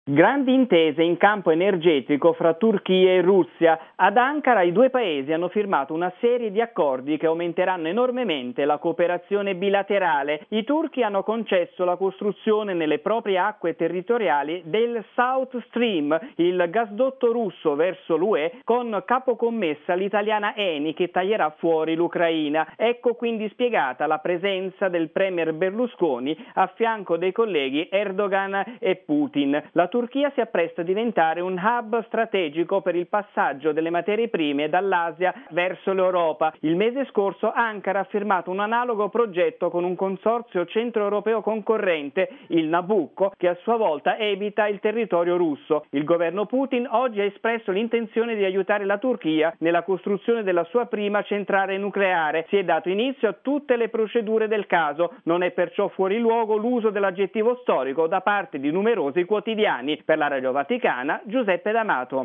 Grandi intese in campo energetico fra Turchia e Russia. Ad Ankara i due paesi hanno firmato una serie di accordi che aumenteranno enormemente la cooperazione bilaterale. I turchi hanno concesso la costruzione nelle proprie acque territoriali del South Stream, il gasdotto russo verso l'UE, con capocommessa l'italiana Eni che taglierà fuori l'Ucraina. Ecco quindi spiegata la presenza del premier Berlusconi a fianco dei colleghi Erdogan e Putin. La Turchia si appresta a diventare un hub strategico per il passaggio delle materie prime dall'Asia verso l'Europa. Il mese scorso Ankara ha firmato un analogo progetto con un consorzio centroeuropeo concorrente, il Nabucco, che a sua volta evita il territorio russo. Il governo Putin oggi ha espresso l'intenzione di aiutare la Turchia nella costruzione della sua prima centrale nucleare. Si è dato inizio a tutte le procedure del caso. Non è perciò fuori luogo l'uso dell'aggettivo storico da parte di numerosi quotidiani. Per la Radio Vaticana, Giuseppe D'Amato.